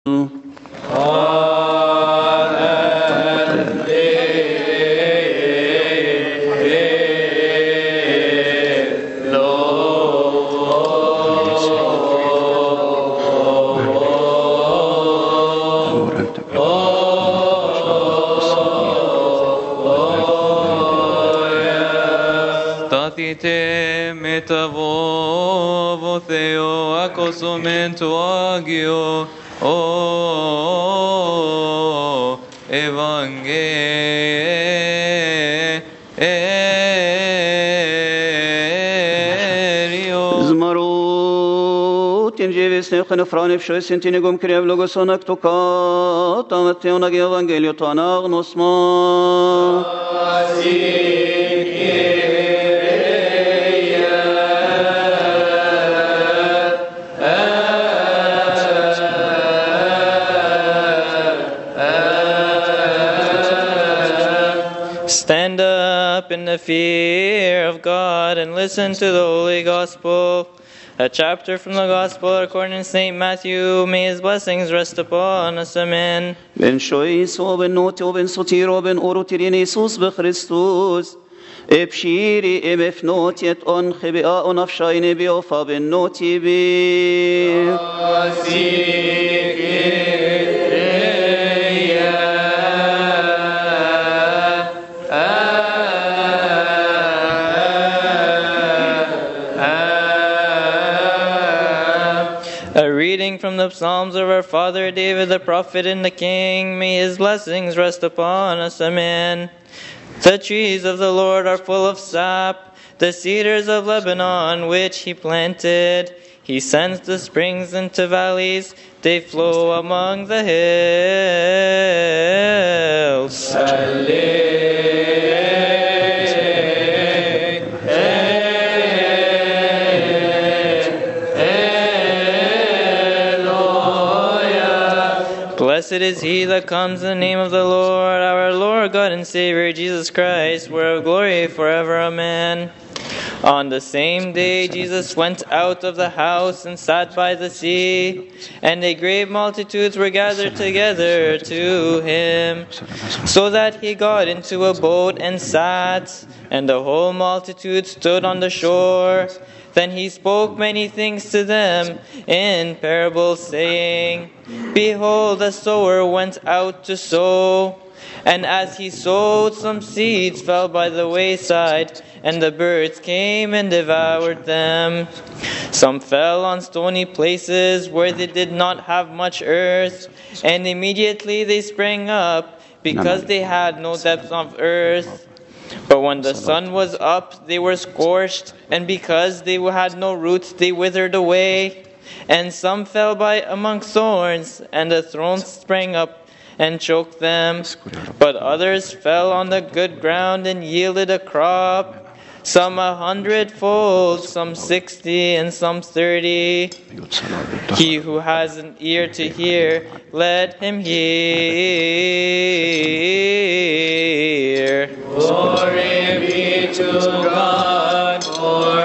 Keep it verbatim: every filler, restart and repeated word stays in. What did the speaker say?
Tatite metavo theo acosumento agio o evangelio. Zmarut in jevisne khnefrane fshoysin tinigum krev logosonak toka tamatteonag evangelio tanag nosma. Stand up in the fear of God and listen to the Holy Gospel. A chapter from the Gospel according to Saint Matthew. May his blessings rest upon us. Amen. Ben shoyis o ben noti o ben sotiro ben orutirin Jesus be Christus. Ebshiri emef notiet on khibia on afshayne bi ofa ben noti bi. A reading from the Psalms of our father David, the prophet and the king. May his blessings rest upon us. Amen. The trees of the Lord are full of sap, the cedars of Lebanon which he planted. He sends the springs into valleys, they flow among the hills. Blessed is he that comes in the name of the Lord, our Lord God and Savior, Jesus Christ, whereof glory forever. Amen. On the same day Jesus went out of the house and sat by the sea, and a great multitudes were gathered together to him, so that he got into a boat and sat, and the whole multitude stood on the shore. Then he spoke many things to them in parables, saying, Behold, the sower went out to sow. And as he sowed, some seeds fell by the wayside, and the birds came and devoured them. Some fell on stony places where they did not have much earth, and immediately they sprang up, because they had no depth of earth. But when the sun was up, they were scorched, and because they had no roots, they withered away. And some fell by among thorns, and the thorns sprang up and choked them. But others fell on the good ground and yielded a crop, some a hundredfold, some sixty, and some thirty. He who has an ear to hear, let him hear. Glory be to God forever.